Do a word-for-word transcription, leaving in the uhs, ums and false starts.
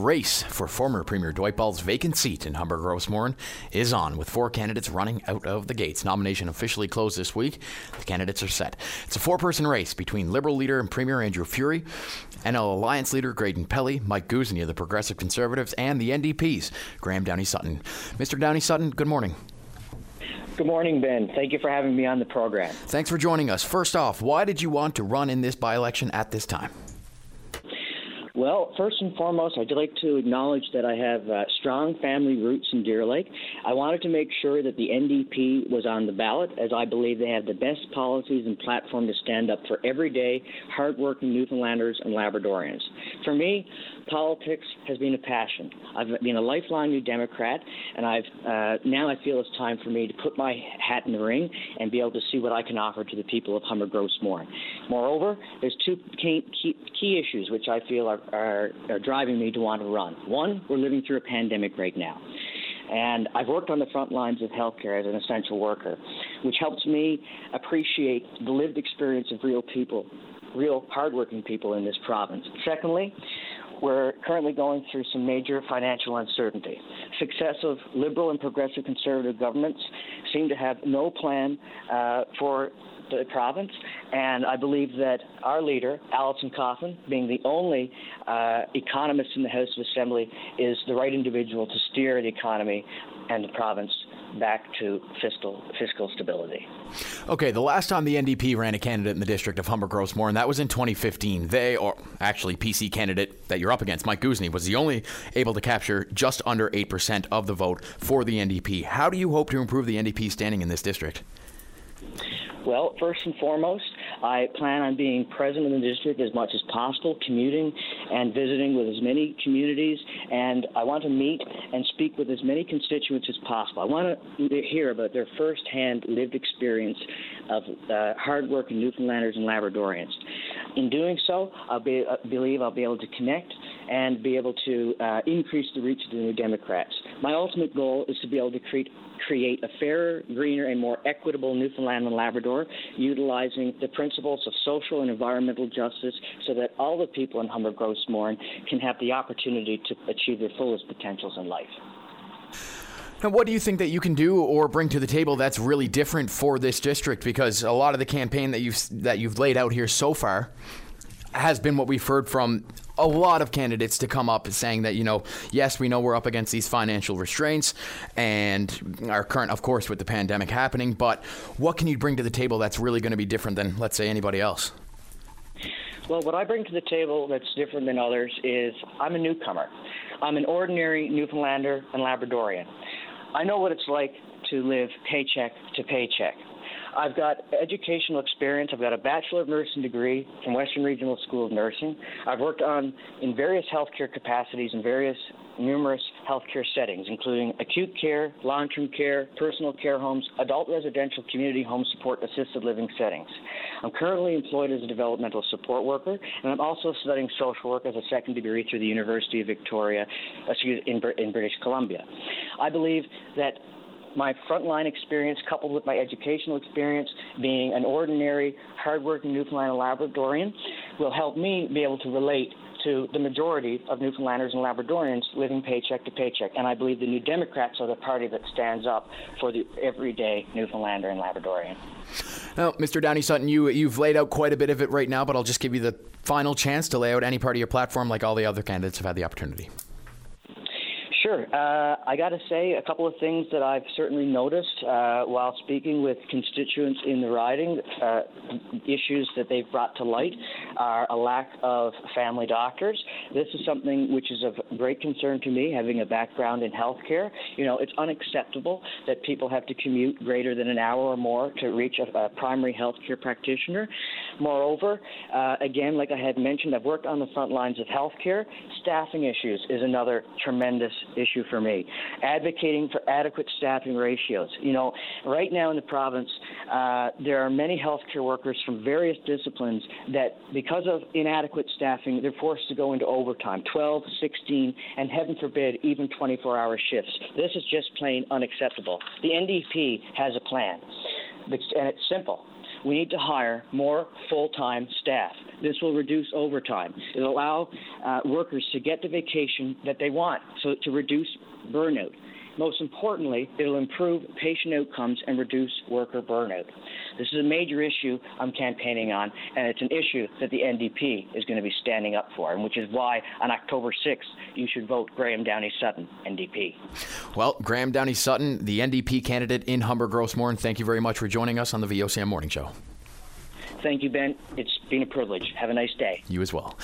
race for former Premier Dwight Ball's vacant seat in Humber-Gross-Morin is on, with four candidates running out of the gates. Nomination officially closed this week. The candidates are set. It's a four-person race between Liberal leader and Premier Andrew Furey, N L Alliance leader Graydon Pelley, Mike Guzeny of the Progressive Conservatives, and the N D P's Graham Downey-Sutton. Mister Downey-Sutton, good morning. Good morning, Ben. Thank you for having me on the program. Thanks for joining us. First off, why did you want to run in this by-election at this time? Well, first and foremost, I'd like to acknowledge that I have uh, strong family roots in Deer Lake. I wanted to make sure that the N D P was on the ballot, as I believe they have the best policies and platform to stand up for everyday, hardworking Newfoundlanders and Labradorians. For me, politics has been a passion. I've been a lifelong New Democrat, and I've uh, now I feel it's time for me to put my hat in the ring and be able to see what I can offer to the people of Humber-Gross-Morin. Moreover, there's two key, key, key issues which I feel are, are, are driving me to want to run. One, we're living through a pandemic right now. And I've worked on the front lines of healthcare as an essential worker, which helps me appreciate the lived experience of real people, real hardworking people in this province. Secondly, we're currently going through some major financial uncertainty. Successive Liberal and Progressive Conservative governments seem to have no plan uh, for the province, and I believe that our leader, Alison Coffin, being the only uh, economist in the House of Assembly, is the right individual to steer the economy and the province back to fiscal fiscal stability. Okay, the last time the N D P ran a candidate in the district of Humber-Gross-Morin, that was in twenty fifteen. They, or actually P C candidate that you're up against, Mike Guzeny, was the only able to capture just under eight percent of the vote for the N D P. How do you hope to improve the N D P standing in this district? Well, first and foremost, I plan on being present in the district as much as possible, commuting and visiting with as many communities, and I want to meet and speak with as many constituents as possible. I want to hear about their first-hand lived experience of uh, hard-working Newfoundlanders and Labradorians. In doing so, I be, uh, believe I'll be able to connect and be able to uh, increase the reach of the New Democrats. My ultimate goal is to be able to create create a fairer, greener, and more equitable Newfoundland and Labrador, utilizing the principles of social and environmental justice so that all the people in Humber-Gross-Morin can have the opportunity to achieve their fullest potentials in life. Now, what do you think that you can do or bring to the table that's really different for this district? Because a lot of the campaign that you've that you've laid out here so far has been what we've heard from a lot of candidates to come up saying that, you know, yes, we know we're up against these financial restraints and our current, of course, with the pandemic happening, but what can you bring to the table that's really going to be different than, let's say, anybody else? Well, what I bring to the table that's different than others is I'm a newcomer. I'm an ordinary Newfoundlander and Labradorian. I know what it's like to live paycheck to paycheck. I've got educational experience. I've got a Bachelor of Nursing degree from Western Regional School of Nursing. I've worked on in various healthcare capacities in various numerous healthcare settings, including acute care, long-term care, personal care homes, adult residential community home support, assisted living settings. I'm currently employed as a developmental support worker, and I'm also studying social work as a second degree through the University of Victoria, excuse, in, in British Columbia. I believe that my frontline experience, coupled with my educational experience, being an ordinary, hardworking Newfoundland and Labradorian, will help me be able to relate to the majority of Newfoundlanders and Labradorians living paycheck to paycheck. And I believe the New Democrats are the party that stands up for the everyday Newfoundlander and Labradorian. Now, Mister Downey-Sutton, you, you've laid out quite a bit of it right now, but I'll just give you the final chance to lay out any part of your platform like all the other candidates have had the opportunity. Sure. Uh, I got to say a couple of things that I've certainly noticed uh, while speaking with constituents in the riding. Uh, issues that they've brought to light are a lack of family doctors. This is something which is of great concern to me, having a background in healthcare. You know, it's unacceptable that people have to commute greater than an hour or more to reach a, a primary healthcare practitioner. Moreover, uh, again, like I had mentioned, I've worked on the front lines of healthcare. Staffing issues is another tremendous issue for me. Advocating for adequate staffing ratios. You know, right now in the province, uh, there are many healthcare workers from various disciplines that, because of inadequate staffing, they're forced to go into overtime, twelve, sixteen, and heaven forbid, even twenty-four hour shifts. This is just plain unacceptable. The N D P has a plan, and it's simple. we need to hire more full-time staff. This will reduce overtime. It'll allow uh, workers to get the vacation that they want, so to reduce burnout. Most importantly, it'll improve patient outcomes and reduce worker burnout. This is a major issue I'm campaigning on, and it's an issue that the N D P is going to be standing up for, and which is why on October sixth, you should vote Graham Downey Sutton, N D P. Well, Graham Downey Sutton, the N D P candidate in Humber Gross Morin, thank you very much for joining us on the V O C M Morning Show. Thank you, Ben. It's been a privilege. Have a nice day. You as well.